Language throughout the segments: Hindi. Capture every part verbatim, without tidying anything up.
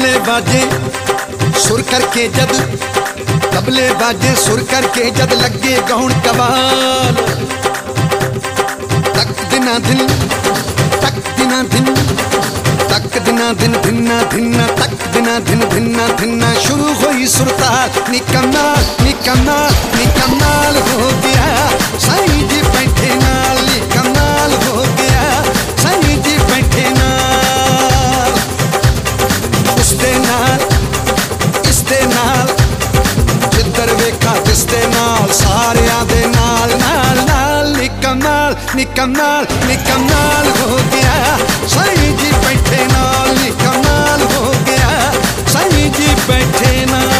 तबले बाजे सुर करके जद तबले बाजे सुर करके जद लगे गौण कबाल तक दिना दिन तक दिना दिन तक दिना दिन धिन्ना धिन्ना तक दिना दिन धिन्ना धिन्ना शुरू हुई सुरताल निकमाल निकमाल निकमाल हो गया साईं जी बैठे नाल निकमाल हो गया साईं जी बैठे नाल उस दे नाल इस दे नाल जिधर वेखा तिस दे नाल सारियां दे नाल नाल नाल निकमाल निकमाल निकमाल हो गया साईं जी बैठे नाल निकमाल हो गया साईं जी बैठे नाल।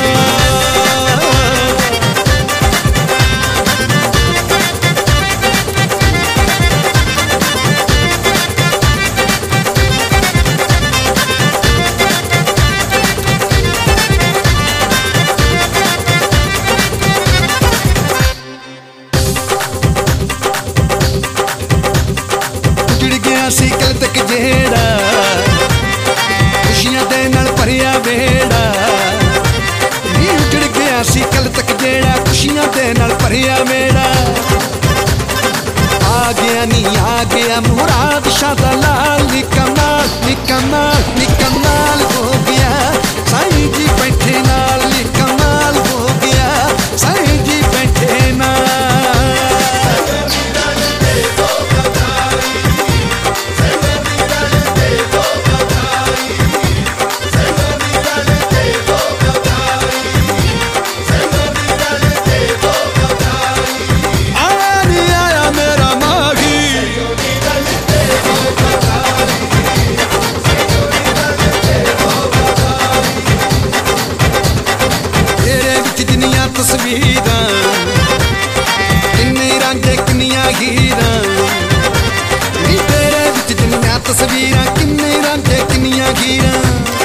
सी कल तक जेड़ा खुशियां दे नाल भरिया वेड़ा नी उजड़ गया सी कल तक जेड़ा खुशियां दे नाल भरिया वेड़ा आ गया नी आ गया मुराद शाह दा लाल निकमाल निकमाल निकमाल हो गया साईं जी बैठे नाल निकमाल हो गया साईं जी बैठे नाल। तस्वीरां किन्ने रांझे किन्नियां हीरां नी तेरे विच जिन्नियां तस्वीरां किन्ने रांझे किन्नियां हीरां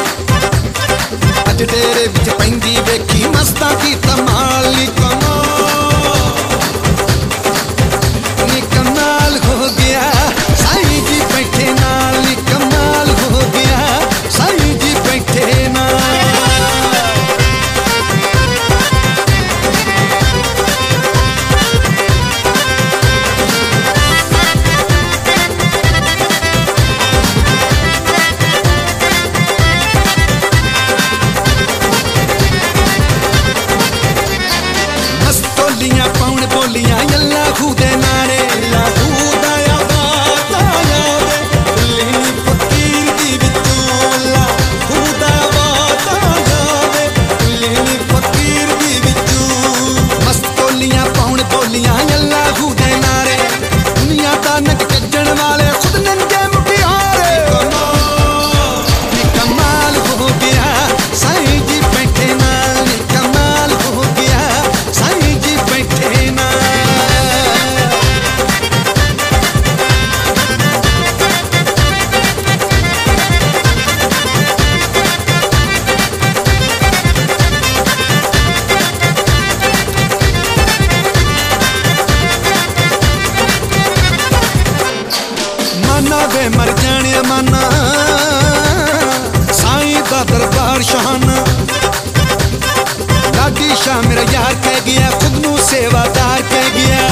अज तेरे विच पैंदी वेखी मस्तां दी तमाल नी कमाल हो गया साईं जी बैठे नाल नी कमाल हो गया साईं जी बैठे नाल। पौन बोलियां यल्ला खूदे नारे खूदा आबाद आया फकीर दी विचोला खूदा आबाद आया फकीर दी विचू मस्त बोलियां पौन बोलियां यल्ला खूदे नारे दुनिया दा नक कज्जण वाले खुद नंगे मुटियारे निकमाल हो गया साईं जी बैठे नाल निकमाल हो गया साईं जी बैठे नाल। माना वे मर जाने माना साईं दा दरबार शाना लाडी शाह मेरा यार कह गया खुद नू सेवादार कह गया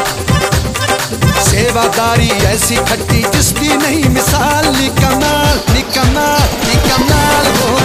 सेवादारी ऐसी खट्टी जिसकी नहीं मिसाल निकमाल निकमाल निकमाल हो